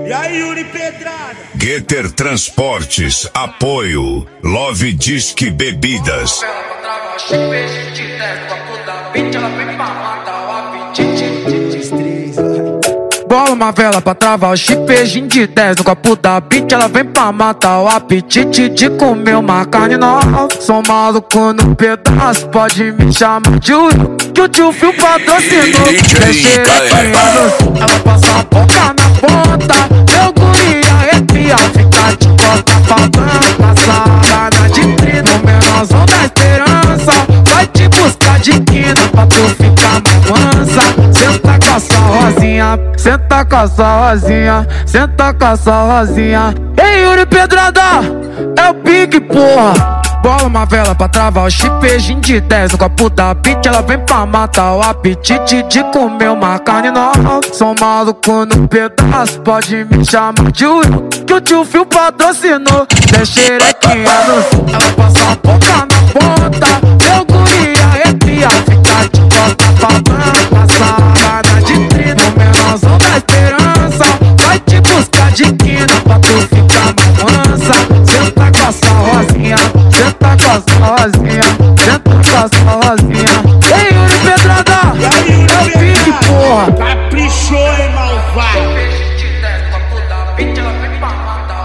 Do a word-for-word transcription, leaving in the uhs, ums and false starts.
E aí, Yuri Pedrada? Getter Transportes, apoio. Love Disque Bebidas. Bola uma vela pra travar o chipejinho de dez no copo da beat. Ela vem pra matar o apetite de comer uma carne nova. Sou maluco no pedaço, pode me chamar de Yuri, que o tio Fio patrocinou. Deixei ela passa a boca na ponta, meu guri arrepia, fica de costa falando. Passada de trina, no menorzão da esperança, vai te buscar de quina pra tu ficar mais mansa. Senta com a sua rosinha, senta com a sua rosinha, senta com a sua rosinha. Ei, Yuri Pedrada, é o pique, porra. Bola uma vela pra travar o chipejinho de dez no copo da beat. Ela vem pra matar o apetite de comer uma carne nova. Sou maluco no pedaço, pode me chamar de Yuri, que o tio Fio patrocinou. Deixei xerequinha no sul, ela passa a boca na ponta, meu guri arrepia, fica de costa falando. Passada de trina, no menorzão da esperança, vai te buscar de quina pra tu ficar mais mansa. Senta com a sua rosinha, senta com a sua rosinha, senta com a sua rosinha. Ei, Yuri Pedrada, é o pique, porra. Caprichou, hein, malvado? Chipejinho de dez, copo da beat, ela vem pra matar